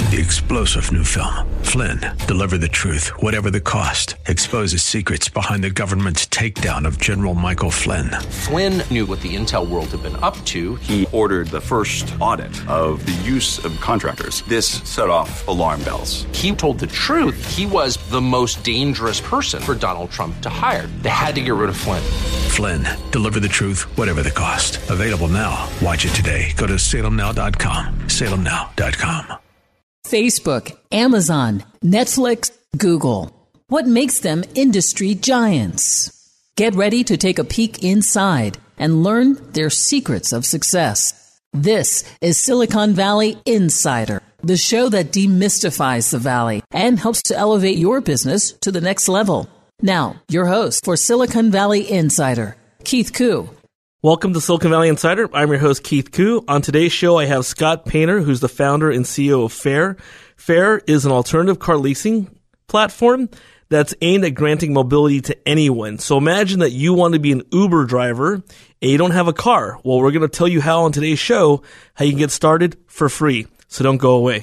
the explosive new film, Flynn, Deliver the Truth, Whatever the Cost, exposes secrets behind the government's takedown of General Michael Flynn. Flynn knew what the intel world had been up to. He ordered the first audit of the use of contractors. This set off alarm bells. He told the truth. He was the most dangerous person for Donald Trump to hire. They had to get rid of Flynn. Flynn, Deliver the Truth, Whatever the Cost. Available now. Watch it today. Go to salemnow.com. salemnow.com. Facebook, Amazon, Netflix, Google. What makes them industry giants? Get ready to take a peek inside and learn their secrets of success. This is Silicon Valley Insider, the show that demystifies the Valley and helps to elevate your business to the next level. Now, your host for Silicon Valley Insider, Keith Koo. Welcome to Silicon Valley Insider. I'm your host, Keith Koo. On today's show, I have Scott Painter, who's the founder and CEO of Fair. Fair is an alternative car leasing platform that's aimed at granting mobility to anyone. So imagine that you want to be an Uber driver and you don't have a car. Well, we're going to tell you how on today's show, how you can get started for free. So don't go away.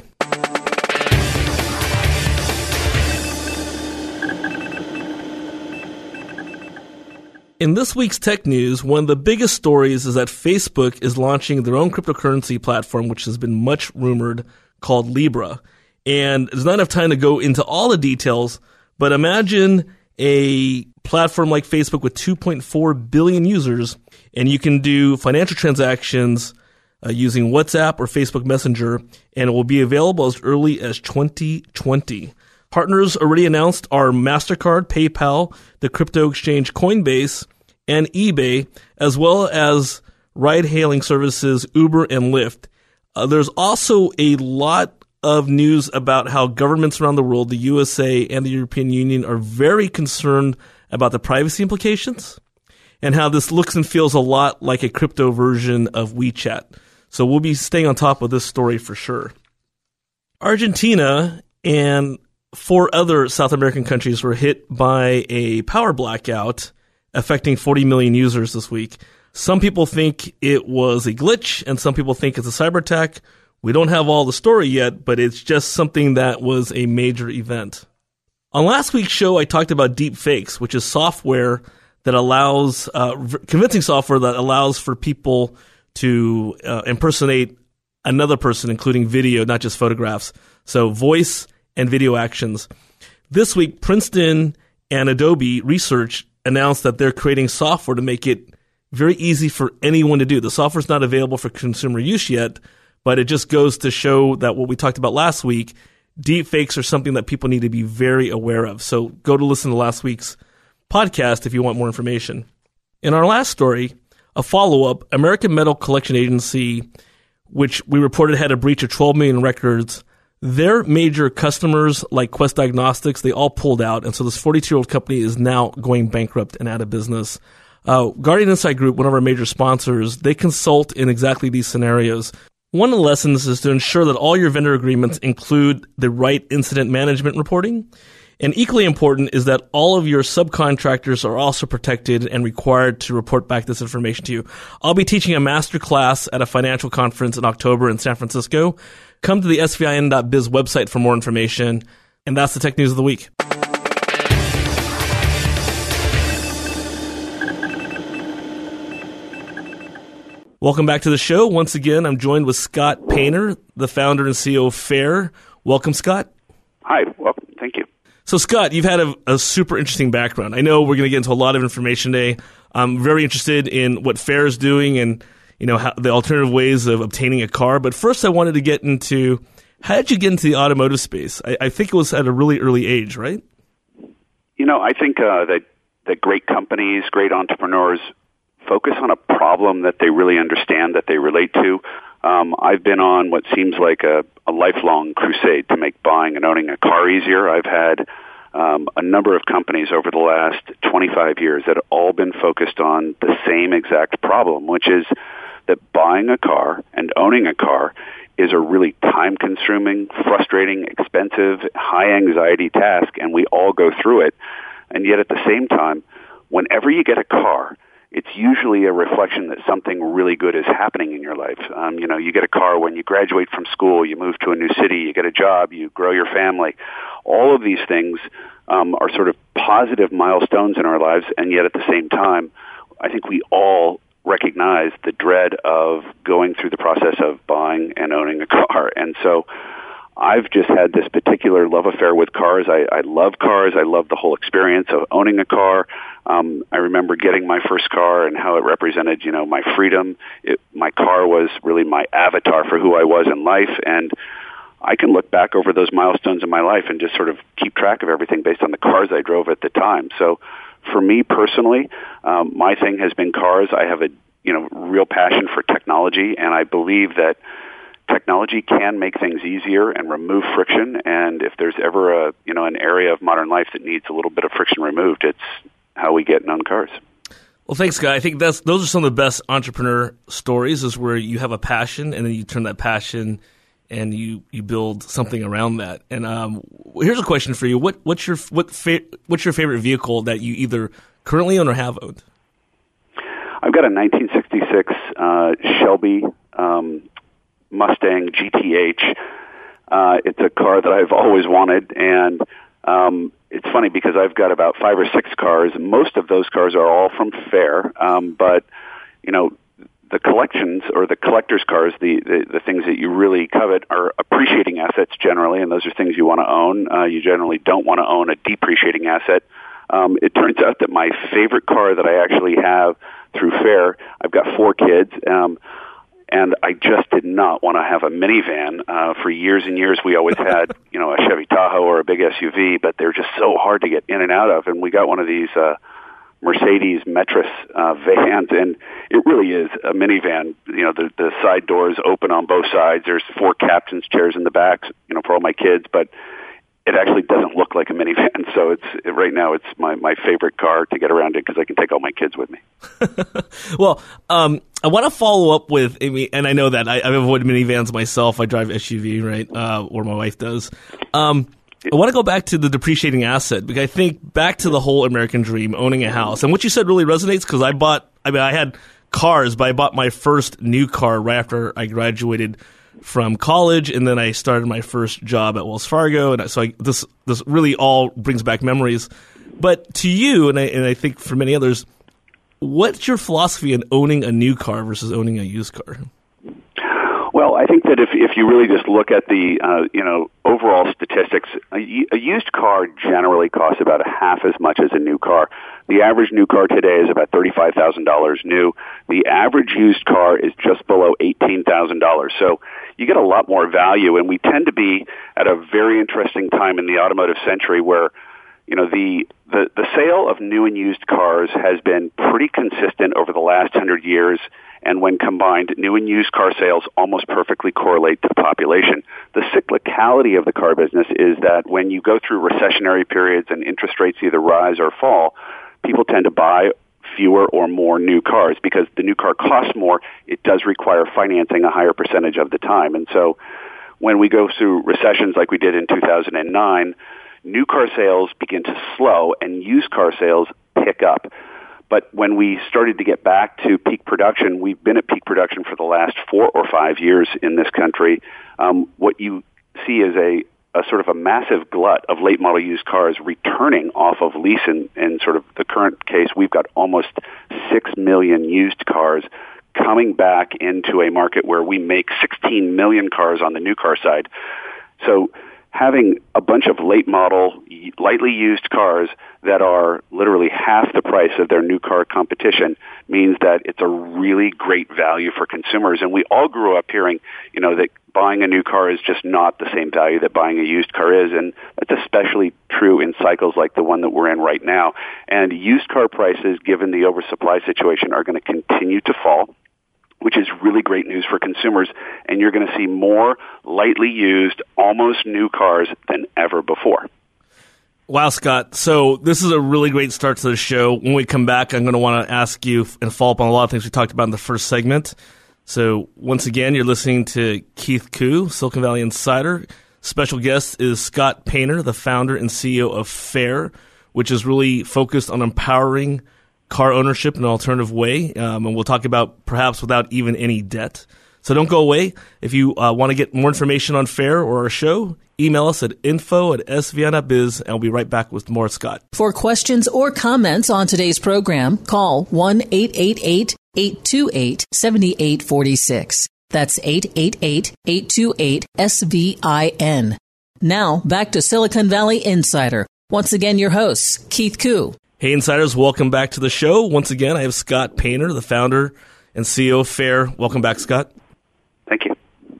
In this week's tech news, one of the biggest stories is that Facebook is launching their own cryptocurrency platform, which has been much rumored, called Libra. And there's not enough time to go into all the details, but imagine a platform like Facebook with 2.4 billion users, and you can do financial transactions using WhatsApp or Facebook Messenger, and it will be available as early as 2020. Partners already announced are MasterCard, PayPal, the crypto exchange Coinbase, and eBay, as well as ride-hailing services Uber and Lyft. There's also a lot of news about how governments around the world, the USA and the European Union, are very concerned about the privacy implications and how this looks and feels a lot like a crypto version of WeChat. So we'll be staying on top of this story for sure. Argentina and 4 other South American countries were hit by a power blackout affecting 40 million users this week. Some people think it was a glitch, and some people think it's a cyber attack. We don't have all the story yet, but it's just something that was a major event. On last week's show, I talked about deep fakes, which is software that allows, convincing software that allows for people to impersonate another person, including video, not just photographs. So voice and video actions. This week, Princeton and Adobe Research announced that they're creating software to make it very easy for anyone to do. The software's not available for consumer use yet, but it just goes to show that what we talked about last week, deep fakes are something that people need to be very aware of. So go to listen to last week's podcast if you want more information. In our last story, a follow-up, American Metal Collection Agency, which we reported had a breach of 12 million records, their major customers, like Quest Diagnostics, they all pulled out, and so this 42-year-old company is now going bankrupt and out of business. Guardian Insight Group, one of our major sponsors, they consult in exactly these scenarios. One of the lessons is to ensure that all your vendor agreements include the right incident management reporting. And equally important is that all of your subcontractors are also protected and required to report back this information to you. I'll be teaching a master class at a financial conference in October in San Francisco. Come to the svin.biz website for more information. And that's the tech news of the week. Welcome back to the show. Once again, I'm joined with Scott Painter, the founder and CEO of Fair. Welcome, Scott. Hi. Welcome. Thank you. So, Scott, you've had a super interesting background. I know we're going to get into a lot of information today. I'm very interested in what Fair is doing and, you know, how, the alternative ways of obtaining a car. But first, I wanted to get into, how did you get into the automotive space? I think it was at a really early age, right? You know, I think that great companies, great entrepreneurs focus on a problem that they really understand, that they relate to. I've been on what seems like a lifelong crusade to make buying and owning a car easier. I've had a number of companies over the last 25 years that have all been focused on the same exact problem, which is that buying a car and owning a car is a really time-consuming, frustrating, expensive, high-anxiety task, and we all go through it. And yet at the same time, whenever you get a car, it's usually a reflection that something really good is happening in your life. You get a car when you graduate from school, you move to a new city, you get a job, you grow your family. All of these things are sort of positive milestones in our lives, and yet at the same time, I think we all recognize the dread of going through the process of buying and owning a car. And so I've just had this particular love affair with cars. I love cars. I love the whole experience of owning a car. I remember getting my first car and how it represented, my freedom. My car was really my avatar for who I was in life, and I can look back over those milestones in my life and just sort of keep track of everything based on the cars I drove at the time. So for me personally, my thing has been cars. I have a real passion for technology, and I believe that technology can make things easier and remove friction. And if there's ever an area of modern life that needs a little bit of friction removed, it's how we get and own cars. Well, thanks, Scott. I think those are some of the best entrepreneur stories, is where you have a passion and then you turn that passion and you build something around that. And here's a question for you: what's your favorite vehicle that you either currently own or have owned? I've got a 1966 Shelby Mustang GTH. It's a car that I've always wanted, and it's funny because I've got about 5 or 6 cars. Most of those cars are all from Fair, but the collections or the collector's cars, the things that you really covet, are appreciating assets generally, and those are things you want to own. You generally don't want to own a depreciating asset. It turns out that my favorite car that I actually have through Fair, I've got 4 kids, and I just did not want to have a minivan. For years and years, we always had, a Chevy Tahoe or a big SUV, but they're just so hard to get in and out of. And we got one of these Mercedes Metris vans, and it really is a minivan. The side doors open on both sides. There's 4 captain's chairs in the back, for all my kids, but it actually doesn't look like a minivan. So right now it's my favorite car to get around in because I can take all my kids with me. Well, I want to follow up with, and I know that I've avoided minivans myself. I drive SUV, right, or my wife does. I want to go back to the depreciating asset, because I think back to the whole American dream, owning a house. And what you said really resonates, because I had cars, but I bought my first new car right after I graduated from college, and then I started my first job at Wells Fargo, and so this really all brings back memories. But to you, and I think for many others, what's your philosophy in owning a new car versus owning a used car? Well, I think that if you really just look at the overall statistics, a used car generally costs about half as much as a new car. The average new car today is about $35,000 new. The average used car is just below $18,000. So you get a lot more value, and we tend to be at a very interesting time in the automotive century where the sale of new and used cars has been pretty consistent over the last 100 years, and when combined, new and used car sales almost perfectly correlate to the population. The cyclicality of the car business is that when you go through recessionary periods and interest rates either rise or fall, people tend to buy fewer or more new cars because the new car costs more. It does require financing a higher percentage of the time. And so when we go through recessions like we did in 2009, new car sales begin to slow and used car sales pick up. But when we started to get back to peak production, we've been at peak production for the last 4 or 5 years in this country. What you see is a sort of a massive glut of late model used cars returning off of lease. In sort of the current case, we've got almost 6 million used cars coming back into a market where we make 16 million cars on the new car side. So having a bunch of late model, lightly used cars that are literally half the price of their new car competition means that it's a really great value for consumers. And we all grew up hearing, that buying a new car is just not the same value that buying a used car is. And that's especially true in cycles like the one that we're in right now. And used car prices, given the oversupply situation, are going to continue to fall, which is really great news for consumers, and you're going to see more lightly used, almost new cars than ever before. Wow, Scott. So this is a really great start to the show. When we come back, I'm going to want to ask you and follow up on a lot of things we talked about in the first segment. So once again, you're listening to Keith Koo, Silicon Valley Insider. Special guest is Scott Painter, the founder and CEO of Fair, which is really focused on empowering car ownership in an alternative way, and we'll talk about perhaps without even any debt. So don't go away. If you want to get more information on FAIR or our show, email us at info@svi.biz, and we'll be right back with more Scott. For questions or comments on today's program, call 1-888-828-7846. That's 888-828-SVIN. Now, back to Silicon Valley Insider. Once again, your hosts, Keith Koo. Hey, Insiders, welcome back to the show. Once again, I have Scott Painter, the founder and CEO of FAIR. Welcome back, Scott. Thank you.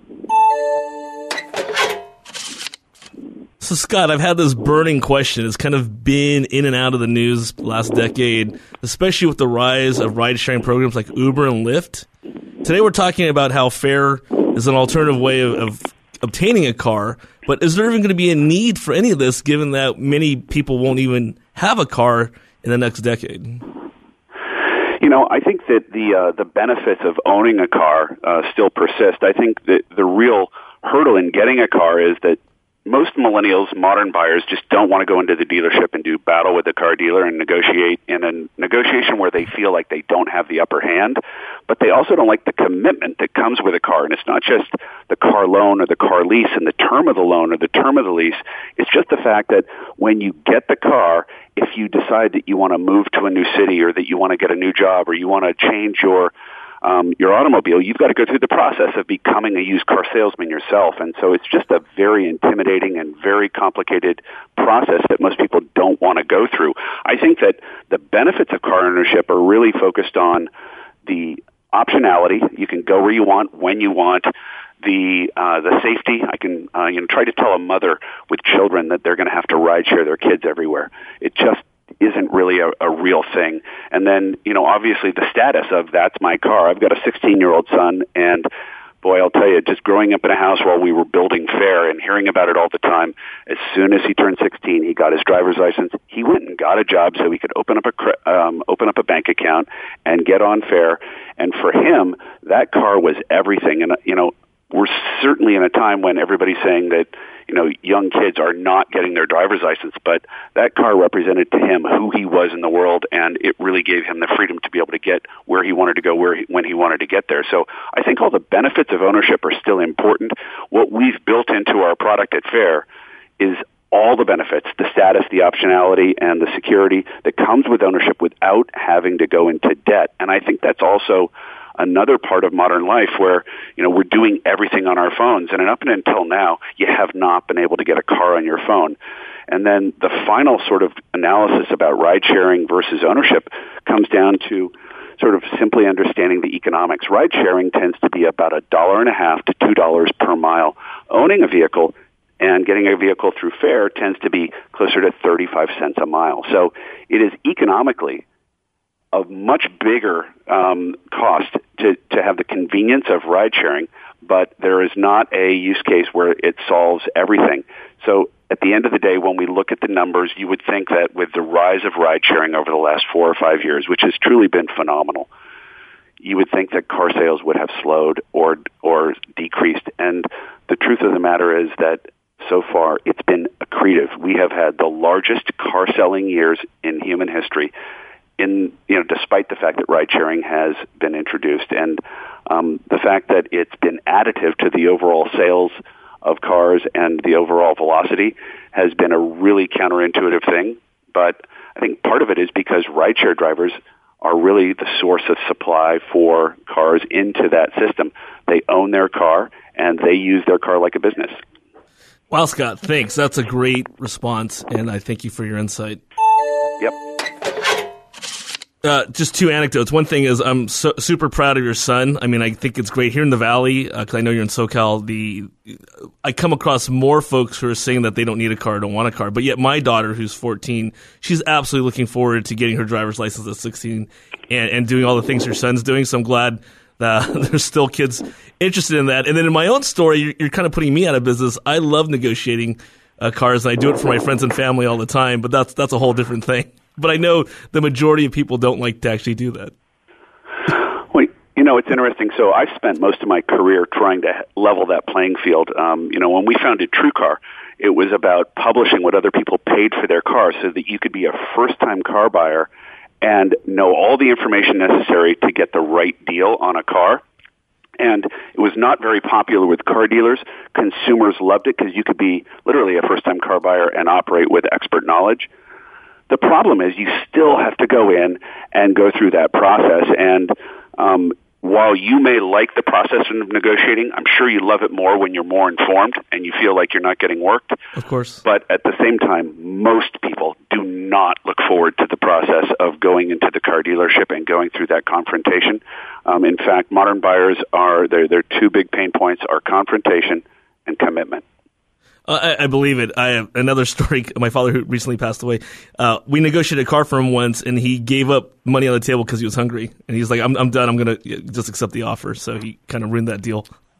So, Scott, I've had this burning question. It's kind of been in and out of the news last decade, especially with the rise of ride-sharing programs like Uber and Lyft. Today we're talking about how FAIR is an alternative way of obtaining a car, but is there even going to be a need for any of this given that many people won't even have a car in the next decade? I think that the benefits of owning a car still persist. I think that the real hurdle in getting a car is that most millennials, modern buyers, just don't want to go into the dealership and do battle with the car dealer and negotiate in a negotiation where they feel like they don't have the upper hand. But they also don't like the commitment that comes with a car. And it's not just the car loan or the car lease and the term of the loan or the term of the lease. It's just the fact that when you get the car, if you decide that you want to move to a new city or that you want to get a new job or you want to change your automobile, you've got to go through the process of becoming a used car salesman yourself. And so it's just a very intimidating and very complicated process that most people don't want to go through. I think that the benefits of car ownership are really focused on the optionality. You can go where you want, when you want. The safety. I can try to tell a mother with children that they're going to have to ride share their kids everywhere. It just isn't really a real thing. And then, obviously the status of that's my car. I've got a 16-year-old son, and boy, I'll tell you, just growing up in a house while we were building FAIR and hearing about it all the time, as soon as he turned 16, he got his driver's license. He went and got a job so he could open up a bank account and get on FAIR. And for him, that car was everything. And, we're certainly in a time when everybody's saying that, young kids are not getting their driver's license, but that car represented to him who he was in the world, and it really gave him the freedom to be able to get where he wanted to go, when he wanted to get there. So I think all the benefits of ownership are still important. What we've built into our product at FAIR is all the benefits, the status, the optionality, and the security that comes with ownership without having to go into debt. And I think that's also another part of modern life where, we're doing everything on our phones. And up until now, you have not been able to get a car on your phone. And then the final sort of analysis about ride sharing versus ownership comes down to sort of simply understanding the economics. Ride sharing tends to be about $1.50 to $2 per mile. Owning a vehicle and getting a vehicle through FAIR tends to be closer to 35 cents a mile. So it is economically a much bigger cost to have the convenience of ride sharing, but there is not a use case where it solves everything. So at the end of the day, when we look at the numbers, you would think that with the rise of ride sharing over the last 4 or 5 years, which has truly been phenomenal, you would think that car sales would have slowed or decreased. And the truth of the matter is that so far it's been accretive. We have had the largest car selling years in human history, despite the fact that ride sharing has been introduced, and the fact that it's been additive to the overall sales of cars and the overall velocity has been a really counterintuitive thing. But I think part of it is because rideshare drivers are really the source of supply for cars into that system. They own their car and they use their car like a business. Wow, Scott, thanks. That's a great response, and I thank you for your insight. Yep. Just 2 anecdotes. One thing is I'm super proud of your son. I mean, I think it's great here in the Valley, because I know you're in SoCal. I come across more folks who are saying that they don't need a car, don't want a car. But yet my daughter, who's 14, she's absolutely looking forward to getting her driver's license at 16 and doing all the things her son's doing. So I'm glad that there's still kids interested in that. And then in my own story, you're kind of putting me out of business. I love negotiating cars, and I do it for my friends and family all the time, but that's a whole different thing. But I know the majority of people don't like to actually do that. Well, it's interesting. So I've spent most of my career trying to level that playing field. When we founded TrueCar, it was about publishing what other people paid for their cars so that you could be a first-time car buyer and know all the information necessary to get the right deal on a car. And it was not very popular with car dealers. Consumers loved it because you could be literally a first-time car buyer and operate with expert knowledge. The problem is you still have to go in and go through that process. And while you may like the process of negotiating, I'm sure you love it more when you're more informed and you feel like you're not getting worked. Of course. But at the same time, most people do not look forward to the process of going into the car dealership and going through that confrontation. In fact, modern buyers their two big pain points are confrontation and commitment. I believe it. I have another story. My father, who recently passed away, we negotiated a car for him once, and he gave up money on the table because he was hungry. And he's like, I'm done. I'm going to just accept the offer. So he kind of ruined that deal.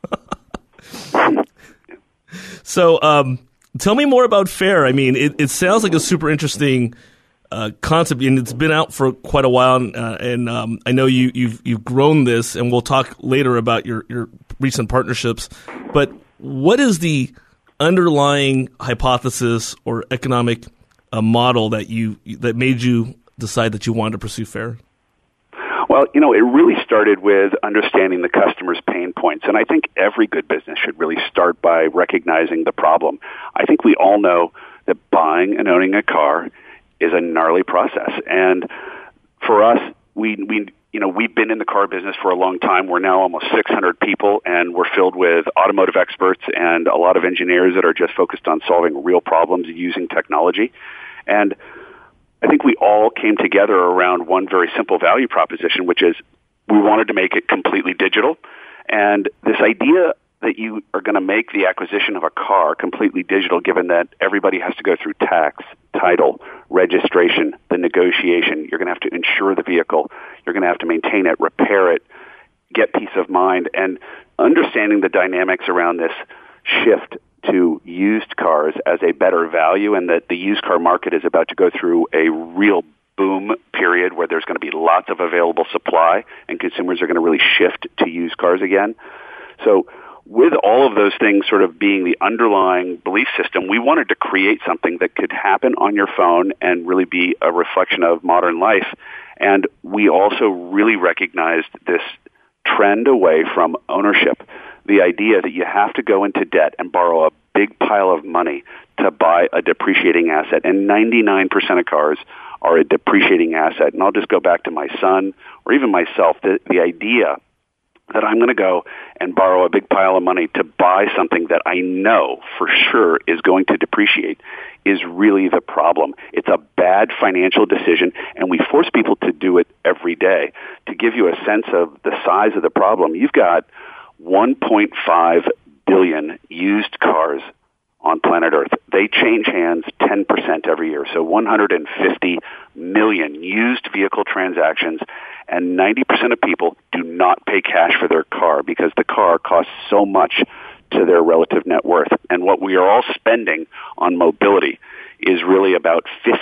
So tell me more about FAIR. I mean, it sounds like a super interesting concept, and it's been out for quite a while. And I know you've grown this, and we'll talk later about your recent partnerships. But what is the underlying hypothesis or economic model that made you decide that you wanted to pursue FAIR? Well, it really started with understanding the customer's pain points. And I think every good business should really start by recognizing the problem. I think we all know that buying and owning a car is a gnarly process. And for us, we've been in the car business for a long time. We're now almost 600 people, and we're filled with automotive experts and a lot of engineers that are just focused on solving real problems using technology. And I think we all came together around one very simple value proposition, which is we wanted to make it completely digital. And this idea that you are going to make the acquisition of a car completely digital, given that everybody has to go through tax, title, registration, the negotiation. You're going to have to insure the vehicle. You're going to have to maintain it, repair it, get peace of mind. And understanding the dynamics around this shift to used cars as a better value, and that the used car market is about to go through a real boom period where there's going to be lots of available supply and consumers are going to really shift to used cars again. So with all of those things sort of being the underlying belief system, we wanted to create something that could happen on your phone and really be a reflection of modern life. And we also really recognized this trend away from ownership, the idea that you have to go into debt and borrow a big pile of money to buy a depreciating asset. And 99% of cars are a depreciating asset. And I'll just go back to my son or even myself, the idea that I'm going to go and borrow a big pile of money to buy something that I know for sure is going to depreciate is really the problem. It's a bad financial decision, and we force people to do it every day. To give you a sense of the size of the problem, you've got 1.5 billion used cars on planet Earth. They change hands 10% every year, so 150 million used vehicle transactions, and 90% of people do not pay cash for their car because the car costs so much to their relative net worth. And what we are all spending on mobility is really about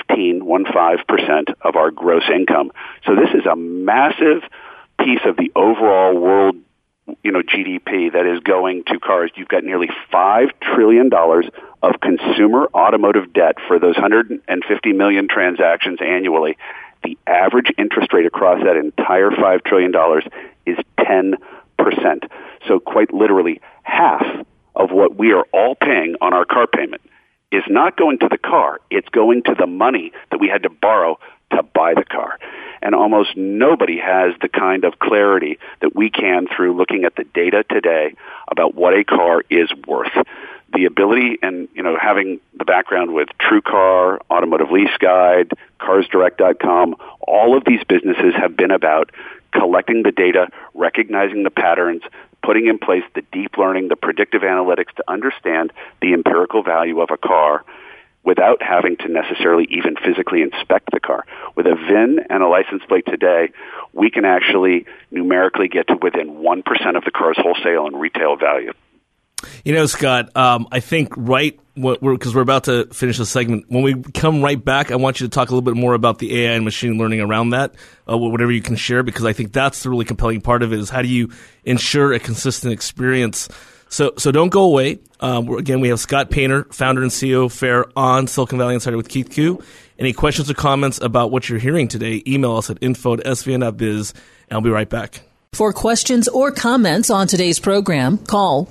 15% of our gross income. So this is a massive piece of the overall world GDP that is going to cars. You've got nearly $5 trillion of consumer automotive debt for those 150 million transactions annually. The average interest rate across that entire $5 trillion is 10%. So quite literally, half of what we are all paying on our car payment is not going to the car. It's going to the money that we had to borrow to buy the car. And almost nobody has the kind of clarity that we can through looking at the data today about what a car is worth. The ability and, having the background with TrueCar, Automotive Lease Guide, CarsDirect.com, all of these businesses have been about collecting the data, recognizing the patterns, putting in place the deep learning, the predictive analytics to understand the empirical value of a car without having to necessarily even physically inspect the car. With a VIN and a license plate today, we can actually numerically get to within 1% of the car's wholesale and retail value. Scott, I think because we're about to finish the segment, when we come right back, I want you to talk a little bit more about the AI and machine learning around that, whatever you can share, because I think that's the really compelling part of it is how do you ensure a consistent experience. So don't go away. Again, we have Scott Painter, founder and CEO of FAIR, on Silicon Valley Insider with Keith Koo. Any questions or comments about what you're hearing today, email us at info@svn.biz, and I'll be right back. For questions or comments on today's program, call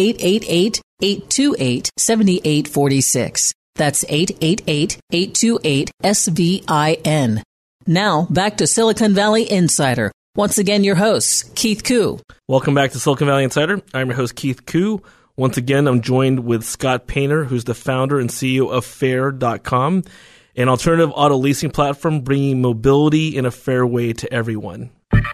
1-888-828-7846. That's 888-828-SVIN. Now, back to Silicon Valley Insider. Once again, your host, Keith Koo. Welcome back to Silicon Valley Insider. I'm your host, Keith Koo. Once again, I'm joined with Scott Painter, who's the founder and CEO of Fair.com, an alternative auto leasing platform bringing mobility in a fair way to everyone.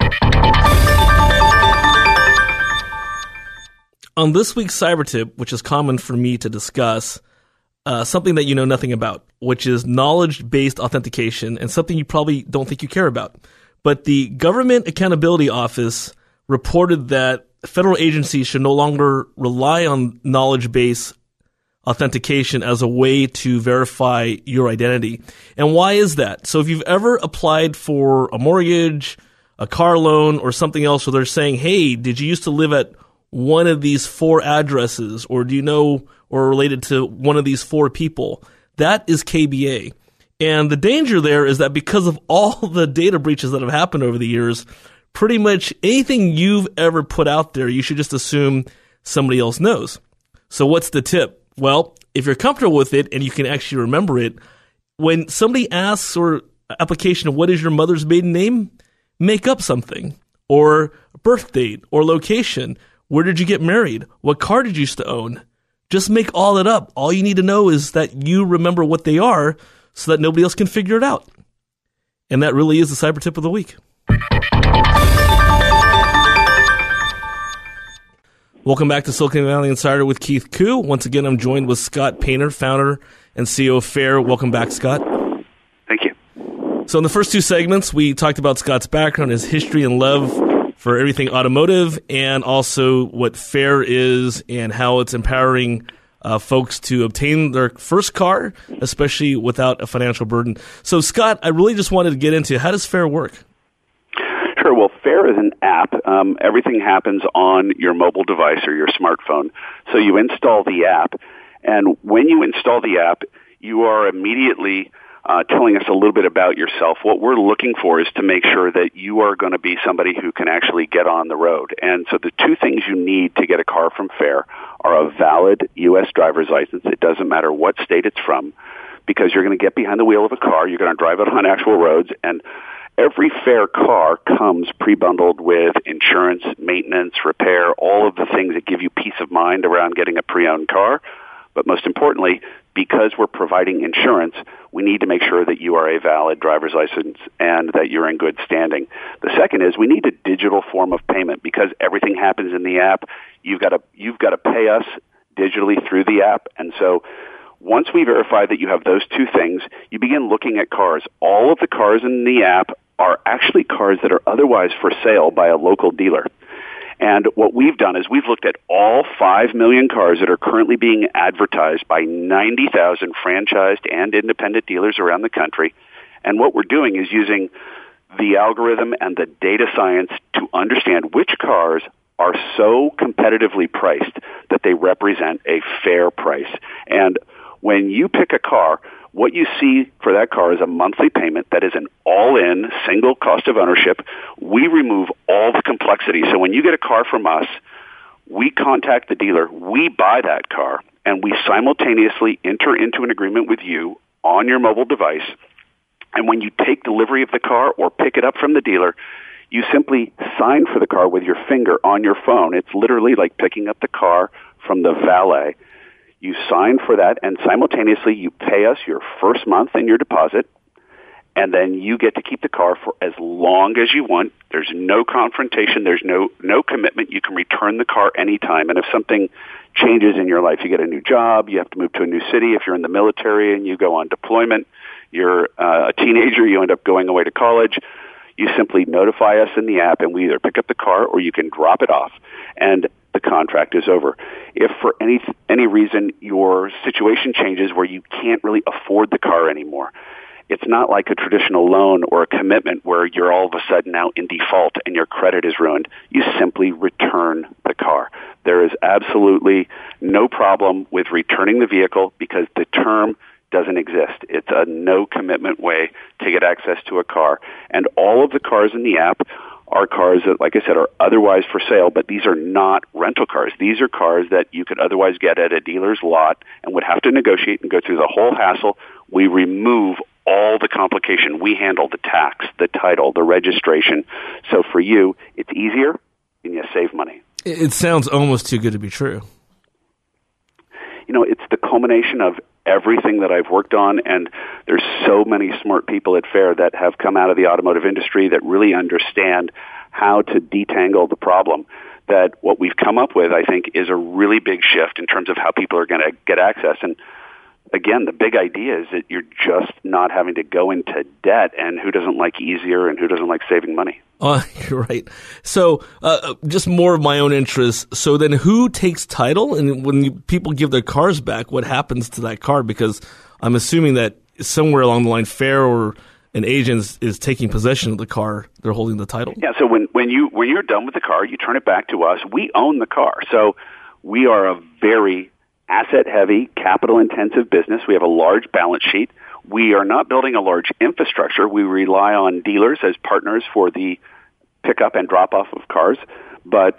On this week's Cyber Tip, which is common for me to discuss, something that you know nothing about, which is knowledge-based authentication, and something you probably don't think you care about. But the Government Accountability Office reported that federal agencies should no longer rely on knowledge-based authentication as a way to verify your identity. And why is that? So if you've ever applied for a mortgage, a car loan, or something else where they're saying, hey, did you used to live at one of these 4 addresses, or do you know or related to one of these 4 people? That is KBA. And the danger there is that because of all the data breaches that have happened over the years, pretty much anything you've ever put out there, you should just assume somebody else knows. So what's the tip? Well, if you're comfortable with it and you can actually remember it, when somebody asks or application, what is your mother's maiden name? Make up something, or birth date, or location. Where did you get married? What car did you used to own? Just make all that up. All you need to know is that you remember what they are so that nobody else can figure it out. And that really is the Cyber Tip of the week. Welcome back to Silicon Valley Insider with Keith Koo. Once again, I'm joined with Scott Painter, founder and CEO of Fair. Welcome back, Scott. Thank you. So in the first 2 segments, we talked about Scott's background, his history and love for everything automotive, and also what Fair is and how it's empowering folks to obtain their first car, especially without a financial burden. So, Scott, I really just wanted to get into, how does Fair work? Sure. Well, Fair is an app. Everything happens on your mobile device or your smartphone. So you install the app, and when you install the app, you are immediately telling us a little bit about yourself. What we're looking for is to make sure that you are going to be somebody who can actually get on the road. And so the 2 things you need to get a car from Fair are a valid U.S. driver's license. It doesn't matter what state it's from, because you're going to get behind the wheel of a car, you're going to drive it on actual roads, and every Fair car comes pre-bundled with insurance, maintenance, repair, all of the things that give you peace of mind around getting a pre-owned car. But most importantly, because we're providing insurance, we need to make sure that you are a valid driver's license and that you're in good standing. The second is we need a digital form of payment, because everything happens in the app. You've got to pay us digitally through the app. And so once we verify that you have those 2 things, you begin looking at cars. All of the cars in the app are actually cars that are otherwise for sale by a local dealer. And what we've done is we've looked at all 5 million cars that are currently being advertised by 90,000 franchised and independent dealers around the country. And what we're doing is using the algorithm and the data science to understand which cars are so competitively priced that they represent a fair price. And when you pick a car, what you see for that car is a monthly payment that is an all-in single cost of ownership. We remove all the complexity. So when you get a car from us, we contact the dealer, we buy that car, and we simultaneously enter into an agreement with you on your mobile device. And when you take delivery of the car or pick it up from the dealer, you simply sign for the car with your finger on your phone. It's literally like picking up the car from the valet. You sign for that, and simultaneously you pay us your first month and your deposit, and then you get to keep the car for as long as you want. There's no confrontation. There's no commitment. You can return the car anytime. And if something changes in your life, you get a new job, you have to move to a new city. If you're in the military and you go on deployment, you're a teenager, you end up going away to college, you simply notify us in the app, and we either pick up the car or you can drop it off, and the contract is over. If for any reason your situation changes where you can't really afford the car anymore, it's not like a traditional loan or a commitment where you're all of a sudden now in default and your credit is ruined. You simply return the car. There is absolutely no problem with returning the vehicle because the term doesn't exist. It's a no-commitment way to get access to a car. And all of the cars in the app are cars that, like I said, are otherwise for sale, but these are not rental cars. These are cars that you could otherwise get at a dealer's lot and would have to negotiate and go through the whole hassle. We remove all the complication. We handle the tax, the title, the registration. So for you, it's easier and you save money. It sounds almost too good to be true. You know, it's the culmination of everything that I've worked on, and there's so many smart people at FAIR that have come out of the automotive industry that really understand how to detangle the problem, that what we've come up with, I think, is a really big shift in terms of how people are going to get access. And again, the big idea is that you're just not having to go into debt, and who doesn't like easier and who doesn't like saving money? You're right. So just more of my own interest. So then who takes title? And when people give their cars back, what happens to that car? Because I'm assuming that somewhere along the line, FAIR or an agent is taking possession of the car. They're holding the title. Yeah, so when you're done with the car, you turn it back to us. We own the car. So we are a very asset-heavy, capital-intensive business. We have a large balance sheet. We are not building a large infrastructure. We rely on dealers as partners for the pickup and drop-off of cars. But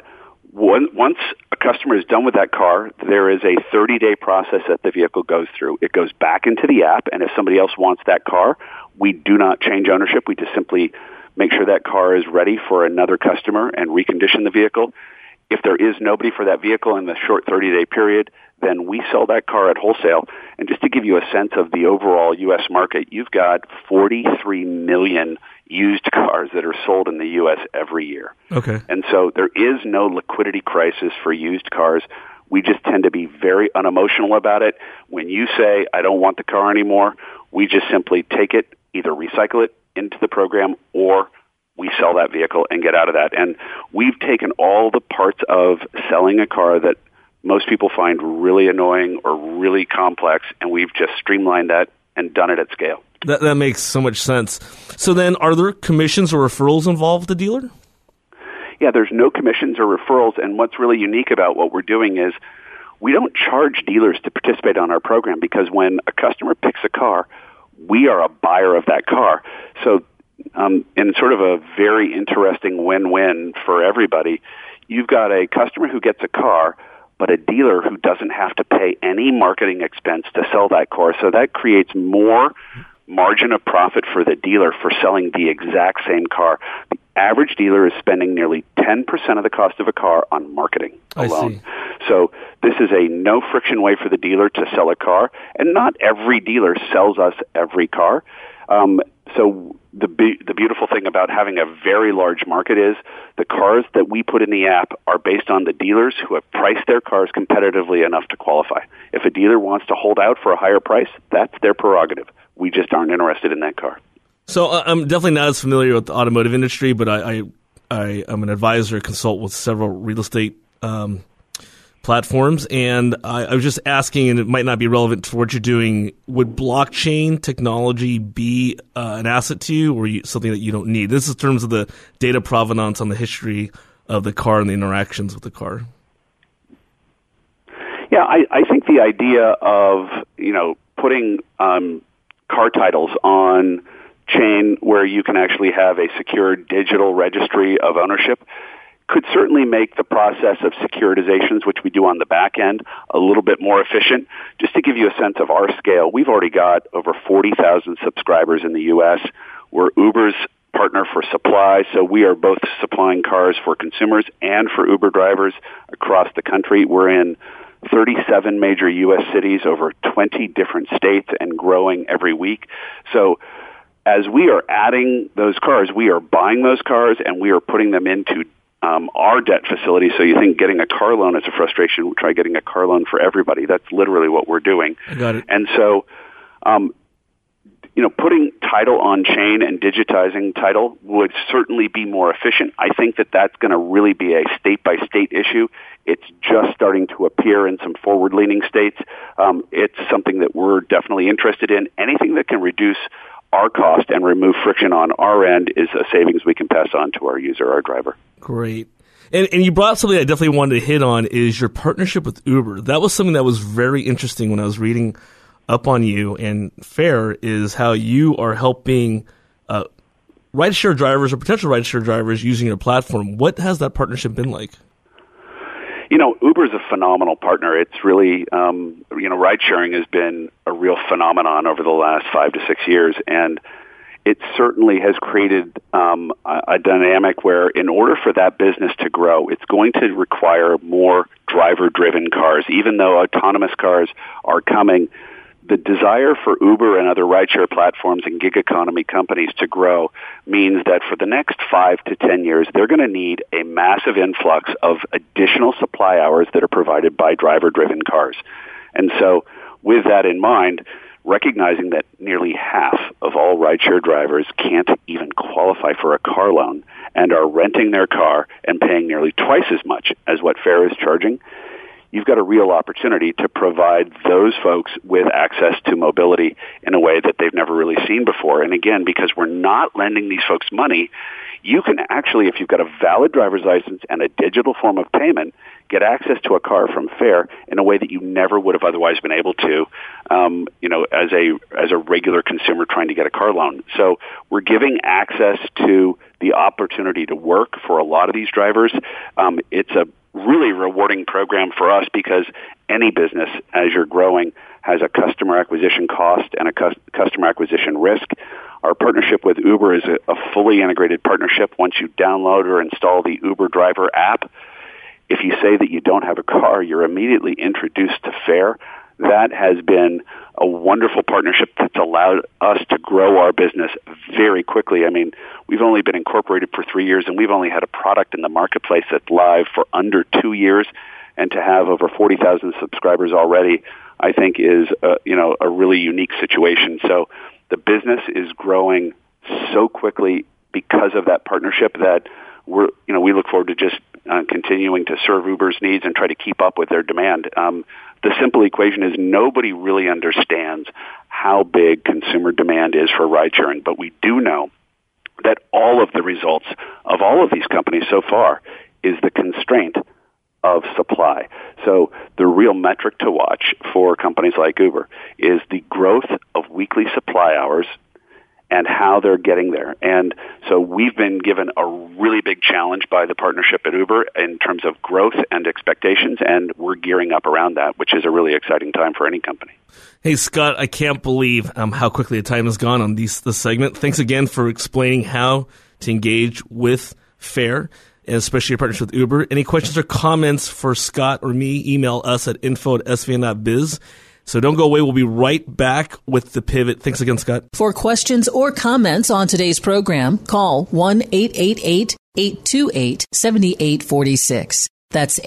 once a customer is done with that car, there is a 30-day process that the vehicle goes through. It goes back into the app, and if somebody else wants that car, we do not change ownership. We just simply make sure that car is ready for another customer and recondition the vehicle. If there is nobody for that vehicle in the short 30-day period, then we sell that car at wholesale. And just to give you a sense of the overall U.S. market, you've got 43 million used cars that are sold in the U.S. every year. Okay. And so there is no liquidity crisis for used cars. We just tend to be very unemotional about it. When you say, I don't want the car anymore, we just simply take it, either recycle it into the program, or we sell that vehicle and get out of that. And we've taken all the parts of selling a car that most people find really annoying or really complex, and we've just streamlined that and done it at scale. That makes so much sense. So then, are there commissions or referrals involved with the dealer? Yeah, there's no commissions or referrals, and what's really unique about what we're doing is we don't charge dealers to participate on our program, because when a customer picks a car, we are a buyer of that car. So in sort of a very interesting win-win for everybody, you've got a customer who gets a car, but a dealer who doesn't have to pay any marketing expense to sell that car. So that creates more margin of profit for the dealer for selling the exact same car. The average dealer is spending nearly 10% of the cost of a car on marketing alone. So this is a no-friction way for the dealer to sell a car, and not every dealer sells us every car. So the beautiful thing about having a very large market is the cars that we put in the app are based on the dealers who have priced their cars competitively enough to qualify. If a dealer wants to hold out for a higher price, that's their prerogative. We just aren't interested in that car. So I'm definitely not as familiar with the automotive industry, but I'm an advisor, consult with several real estate platforms, and I was just asking, and it might not be relevant to what you're doing, would blockchain technology be an asset to you, or something that you don't need? This is in terms of the data provenance on the history of the car and the interactions with the car. Yeah, I think the idea of, putting car titles on chain where you can actually have a secure digital registry of ownership could certainly make the process of securitizations, which we do on the back end, a little bit more efficient. Just to give you a sense of our scale, we've already got over 40,000 subscribers in the U.S. We're Uber's partner for supply, so we are both supplying cars for consumers and for Uber drivers across the country. We're in 37 major U.S. cities, over 20 different states, and growing every week. So as we are adding those cars, we are buying those cars and we are putting them into our debt facility. So you think getting a car loan is a frustration, we try getting a car loan for everybody. That's literally what we're doing. I got it. And so, putting title on chain and digitizing title would certainly be more efficient. I think that that's going to really be a state-by-state issue. It's just starting to appear in some forward-leaning states. It's something that we're definitely interested in. Anything that can reduce our cost and remove friction on our end is a savings we can pass on to our user, our driver. Great. And you brought up something I definitely wanted to hit on, is your partnership with Uber. That was something that was very interesting when I was reading up on you, and Fair is how you are helping rideshare drivers or potential rideshare drivers using your platform. What has that partnership been like? Uber is a phenomenal partner. It's really, ride sharing has been a real phenomenon over the last 5 to 6 years, and it certainly has created a dynamic where in order for that business to grow, it's going to require more driver-driven cars. Even though autonomous cars are coming, the desire for Uber and other rideshare platforms and gig economy companies to grow means that for the next 5 to 10 years, they're going to need a massive influx of additional supply hours that are provided by driver-driven cars. And so with that in mind, recognizing that nearly half of all rideshare drivers can't even qualify for a car loan and are renting their car and paying nearly twice as much as what Fair is charging, you've got a real opportunity to provide those folks with access to mobility in a way that they've never really seen before. And again, because we're not lending these folks money, you can actually, if you've got a valid driver's license and a digital form of payment, get access to a car from Fair in a way that you never would have otherwise been able to, as a regular consumer trying to get a car loan. So we're giving access to the opportunity to work for a lot of these drivers. It's a really rewarding program for us because any business, as you're growing, has a customer acquisition cost and a customer acquisition risk. Our partnership with Uber is a fully integrated partnership. Once you download or install the Uber Driver app, if you say that you don't have a car, you're immediately introduced to Fair. That has been a wonderful partnership that's allowed us to grow our business very quickly. I mean, we've only been incorporated for 3 years, and we've only had a product in the marketplace that's live for under 2 years. And to have over 40,000 subscribers already, I think is a really unique situation. So the business is growing so quickly because of that partnership that we look forward to just continuing to serve Uber's needs and try to keep up with their demand. The simple equation is nobody really understands how big consumer demand is for ride sharing, but we do know that all of the results of all of these companies so far is the constraint of supply. So the real metric to watch for companies like Uber is the growth of weekly supply hours and how they're getting there. And so we've been given a really big challenge by the partnership at Uber in terms of growth and expectations, and we're gearing up around that, which is a really exciting time for any company. Hey, Scott, I can't believe how quickly the time has gone on this segment. Thanks again for explaining how to engage with Fair, and especially your partnership with Uber. Any questions or comments for Scott or me, email us at info@svn.biz. So don't go away. We'll be right back with The Pivot. Thanks again, Scott. For questions or comments on today's program, call 1-888-828-7846. That's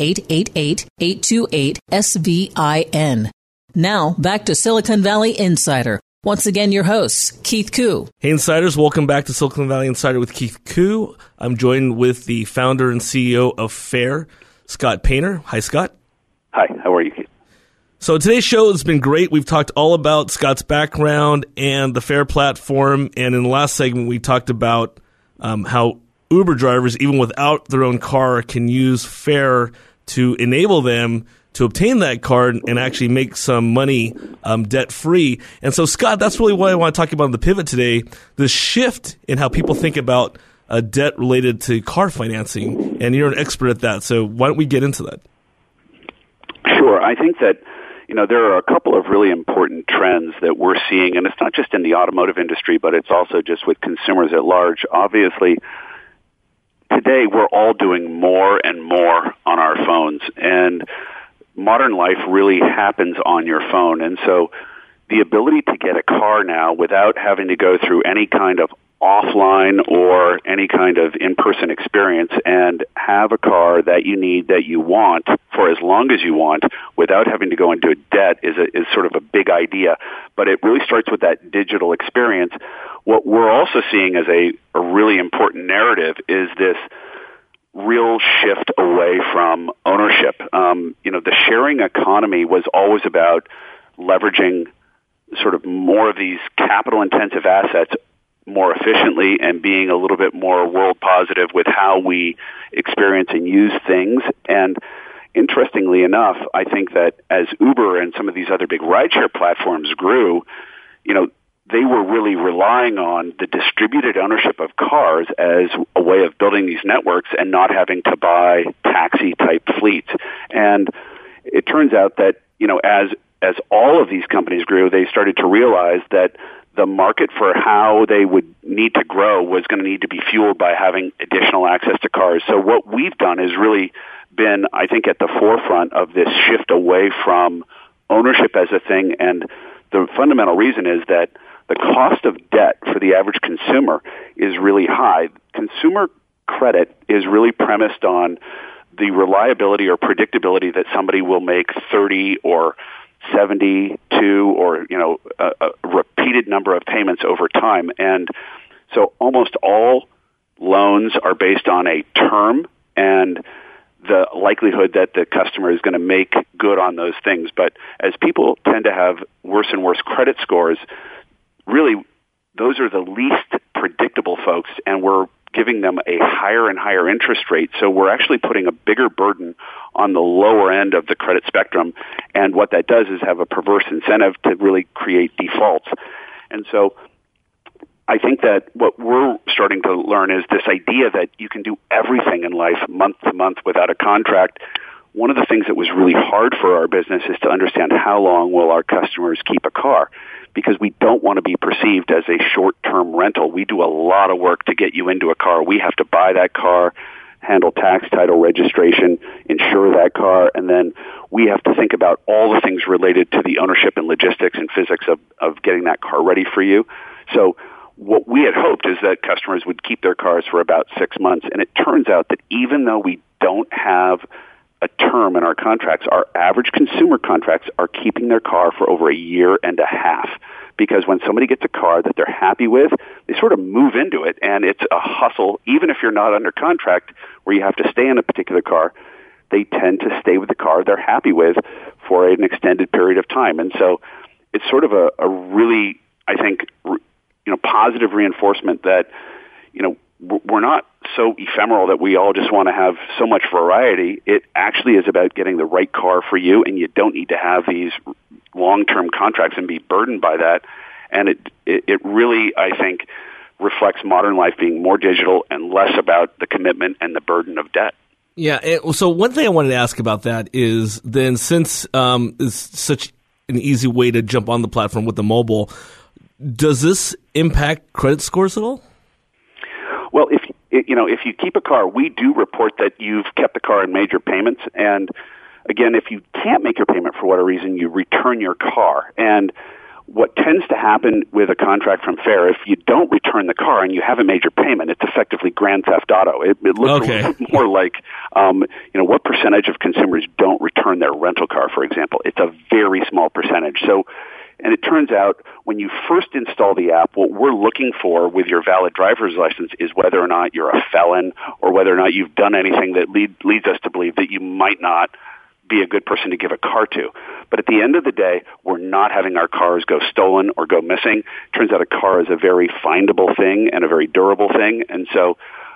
888-828-SVIN. Now, back to Silicon Valley Insider. Once again, your host, Keith Koo. Hey, Insiders. Welcome back to Silicon Valley Insider with Keith Koo. I'm joined with the founder and CEO of Fair, Scott Painter. Hi, Scott. Hi. How are you, Keith? So today's show has been great. We've talked all about Scott's background and the Fair platform. And in the last segment, we talked about how Uber drivers, even without their own car, can use Fair to enable them to obtain that car and actually make some money debt-free. And so, Scott, that's really what I want to talk about in The Pivot today, the shift in how people think about debt related to car financing. And you're an expert at that. So why don't we get into that? Sure. I think that there are a couple of really important trends that we're seeing, and it's not just in the automotive industry, but it's also just with consumers at large. Obviously, today we're all doing more and more on our phones, and modern life really happens on your phone. And so the ability to get a car now without having to go through any kind of offline or any kind of in-person experience and have a car that you need, that you want for as long as you want without having to go into debt is sort of a big idea. But it really starts with that digital experience. What we're also seeing as a really important narrative is this real shift away from ownership. The sharing economy was always about leveraging sort of more of these capital-intensive assets more efficiently and being a little bit more world positive with how we experience and use things. And interestingly enough, I think that as Uber and some of these other big rideshare platforms grew, they were really relying on the distributed ownership of cars as a way of building these networks and not having to buy taxi-type fleets. And it turns out that, as all of these companies grew, they started to realize that the market for how they would need to grow was going to need to be fueled by having additional access to cars. So what we've done is really been, I think, at the forefront of this shift away from ownership as a thing. And the fundamental reason is that the cost of debt for the average consumer is really high. Consumer credit is really premised on the reliability or predictability that somebody will make 30 or 72 or, a repeated number of payments over time. And so almost all loans are based on a term and the likelihood that the customer is going to make good on those things. But as people tend to have worse and worse credit scores, really those are the least predictable folks, and we're giving them a higher and higher interest rate. So we're actually putting a bigger burden on the lower end of the credit spectrum. And what that does is have a perverse incentive to really create defaults. And so I think that what we're starting to learn is this idea that you can do everything in life month to month without a contract. One of the things that was really hard for our business is to understand how long will our customers keep a car, because we don't want to be perceived as a short-term rental. We do a lot of work to get you into a car. We have to buy that car, handle tax, title, registration, insure that car, and then we have to think about all the things related to the ownership and logistics and physics of getting that car ready for you. So what we had hoped is that customers would keep their cars for about 6 months, and it turns out that even though we don't have a term in our contracts, our average consumer contracts are keeping their car for over a year and a half. Because when somebody gets a car that they're happy with, they sort of move into it, and it's a hustle. Even if you're not under contract where you have to stay in a particular car, they tend to stay with the car they're happy with for an extended period of time. And so it's sort of a really, I think, positive reinforcement that, we're not so ephemeral that we all just want to have so much variety. It actually is about getting the right car for you, and you don't need to have these long-term contracts and be burdened by that. And it really, I think, reflects modern life being more digital and less about the commitment and the burden of debt. Yeah. So one thing I wanted to ask about that is then, since it's such an easy way to jump on the platform with the mobile, does this impact credit scores at all? Well, if you keep a car, we do report that you've kept the car in major payments. And again, if you can't make your payment for whatever reason, you return your car. And what tends to happen with a contract from Fair, if you don't return the car and you haven't made your payment, it's effectively grand theft auto. It looks a little more like, what percentage of consumers don't return their rental car, for example. It's a very small percentage. And it turns out when you first install the app, what we're looking for with your valid driver's license is whether or not you're a felon or whether or not you've done anything that leads us to believe that you might not be a good person to give a car to. But at the end of the day, we're not having our cars go stolen or go missing. Turns out a car is a very findable thing and a very durable thing. And so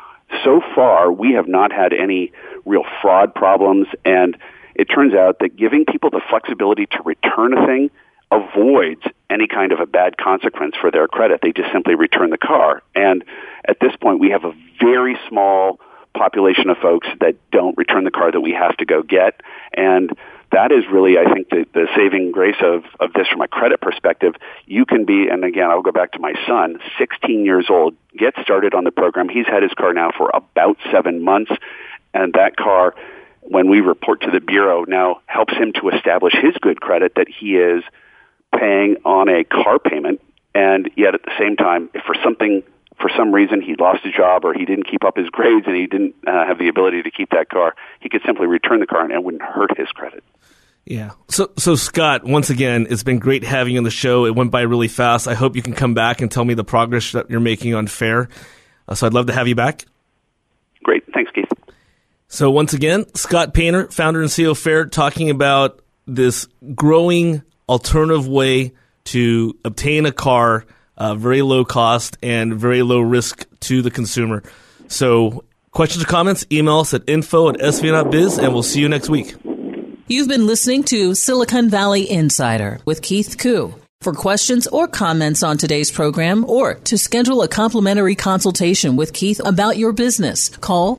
far, we have not had any real fraud problems. And it turns out that giving people the flexibility to return a thing avoids any kind of a bad consequence for their credit. They just simply return the car. And at this point, we have a very small population of folks that don't return the car that we have to go get. And that is really, I think, the saving grace of this from a credit perspective. You can be, and again, I'll go back to my son, 16 years old, get started on the program. He's had his car now for about 7 months. And that car, when we report to the Bureau, now helps him to establish his good credit that he is paying on a car payment, and yet at the same time, if for some reason he lost his job or he didn't keep up his grades and he didn't have the ability to keep that car, he could simply return the car and it wouldn't hurt his credit. Yeah. So Scott, once again, it's been great having you on the show. It went by really fast. I hope you can come back and tell me the progress that you're making on Fair. So I'd love to have you back. Great. Thanks, Keith. So once again, Scott Painter, founder and CEO of Fair, talking about this growing alternative way to obtain a car, very low cost and very low risk to the consumer. So Questions or comments, email us at info@sva.biz, and we'll see you next week. You've been listening to Silicon Valley Insider with Keith Koo. For questions or comments on today's program, or to schedule a complimentary consultation with Keith about your business, call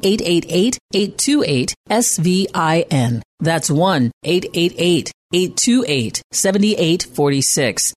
1-888-828-SVIN. That's 1-888-828-7846.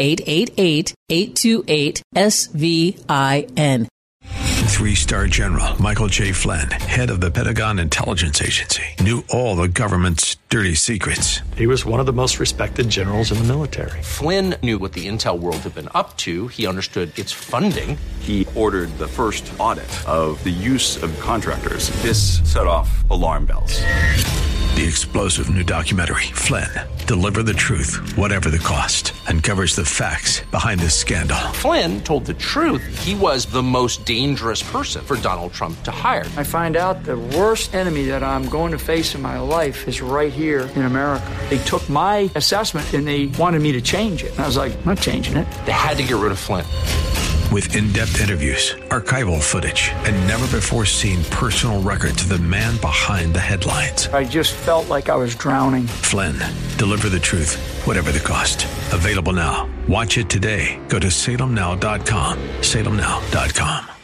888-828-SVIN. 3-star General Michael J. Flynn, head of the Pentagon Intelligence Agency, knew all the government's dirty secrets. He was one of the most respected generals in the military. Flynn knew what the intel world had been up to. He understood its funding. He ordered the first audit of the use of contractors. This set off alarm bells. The explosive new documentary, Flynn, Deliver the Truth, Whatever the Cost, uncovers the facts behind this scandal. Flynn told the truth. He was the most dangerous person for Donald Trump to hire. I find out the worst enemy that I'm going to face in my life is right here in America. They took my assessment and they wanted me to change it. And I was like, I'm not changing it. They had to get rid of Flynn. With in-depth interviews, archival footage, and never-before-seen personal records of the man behind the headlines. I just felt like I was drowning. Flynn, Deliver the Truth, Whatever the Cost. Available now. Watch it today. Go to salemnow.com. salemnow.com.